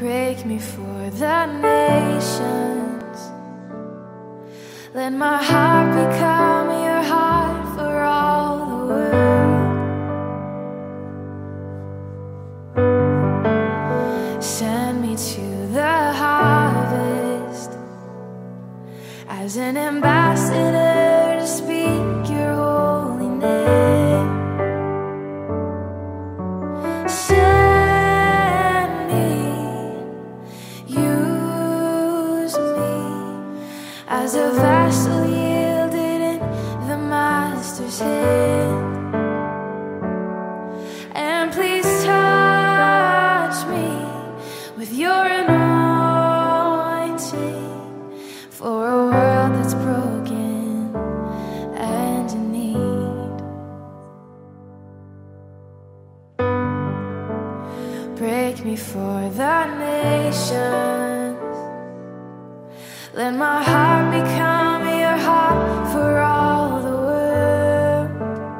break me for the nations. Let my heart become your heart for all the world. Send me to the harvest as an ambassador to speak your holy name. Send me, use me as a vessel yielded in the Master's hand. And please touch me with your anointing for a world that's broken and in need. Break me for the nations. Let my heart become your heart for all the world.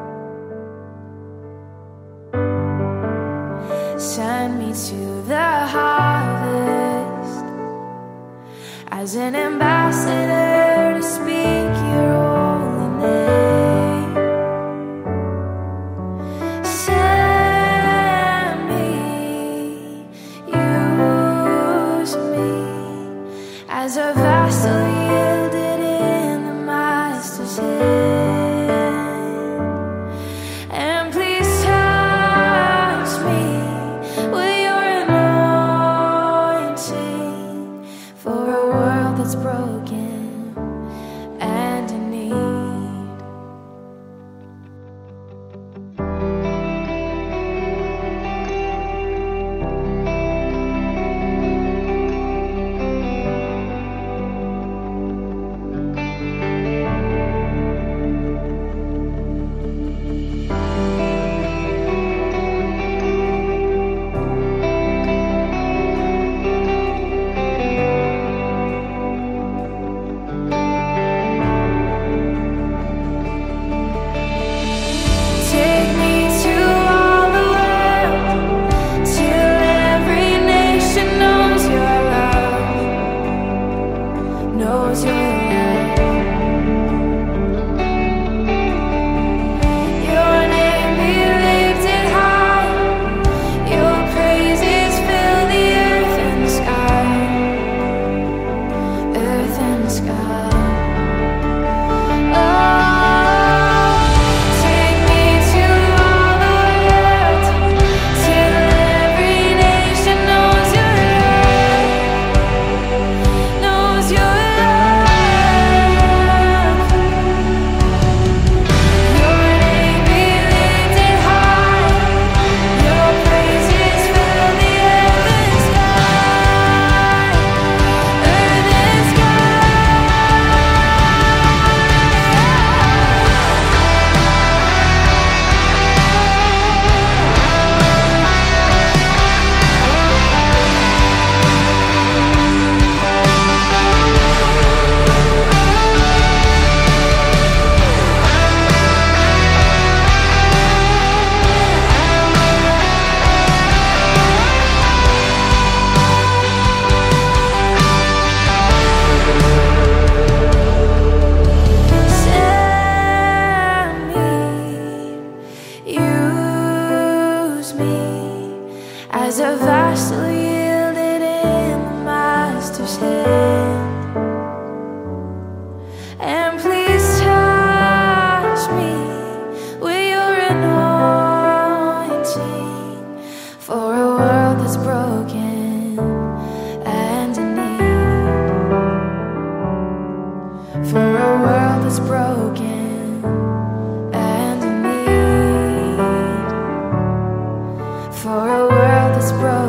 Send me to the harvest as an ambassador to speak your holy name. Send me, use me as a vessel yielded in the Master's hand. And please touch me with your anointing for a world that's broken and in need. Take me to all the world, till every nation knows your love, knows your love. Your name be lifted high, your praises fill the earth and sky, earth and sky. Oh, take me to all the world, till every nation knows your love, knows your love. Your name be lifted high, your praises fill the earth and sky, earth and send me, use me as a vessel yielded in the Master's hand. And please touch me with your anointing for a world that's broken and in need. For a world that's broken and in need. For a world that's broken